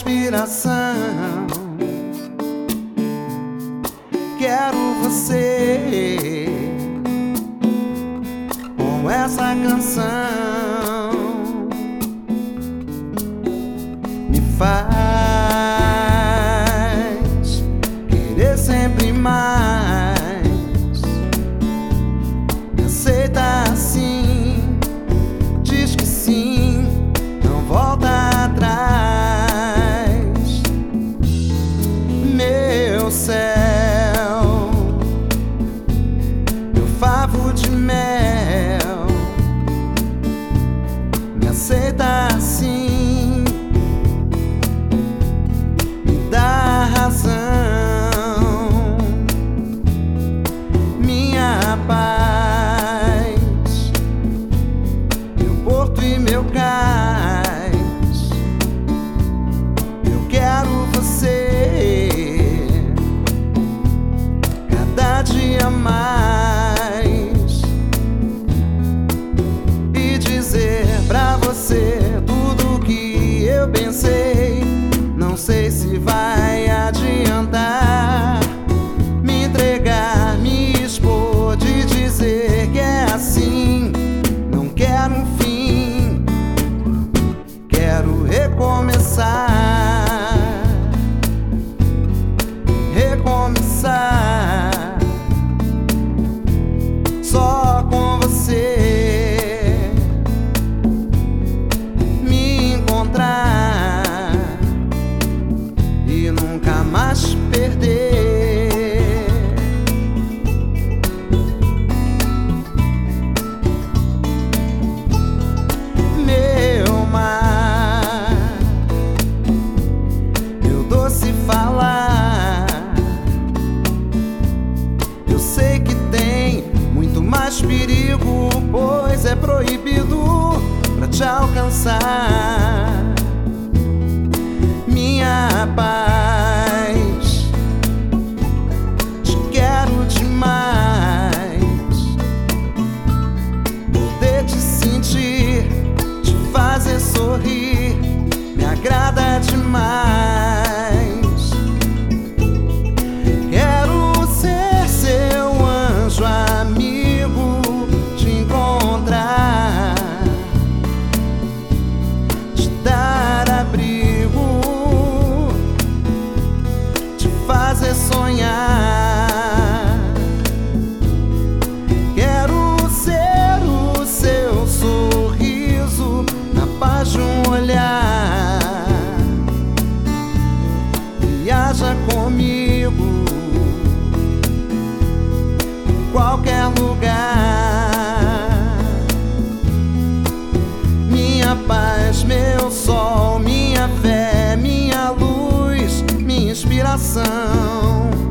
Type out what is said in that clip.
inspiração. Quero você com essa canção. Me faz querer sempre mais. Me aceita assim, diz que sim, não volta atrás. Meu céu, meu favo de mel, me aceita assim, me dá razão. Minha paz, meu porto e meu cais. Eu quero você cada dia mais, e dizer pra você tudo o que eu pensei. Não sei se vai adiantar me entregar, me expor, de dizer que é assim. Não quero um fim, quero recomeçar, recomeçar só com você, me encontrar e nunca mais perder. Meu mar, meu doce falar, eu sei que tem muito mais perigo, pois é proibido pra te alcançar. Minha paz, te quero demais, poder te sentir, te fazer sorrir, me agrada demais. Quero ser seu anjo amigo, te encontrar, te dar abrigo, te fazer sonhar. Quero ser o seu sorriso na paz de um olhar. Viaja comigo em qualquer lugar. Minha paz, meu sol, minha fé, minha luz, minha inspiração.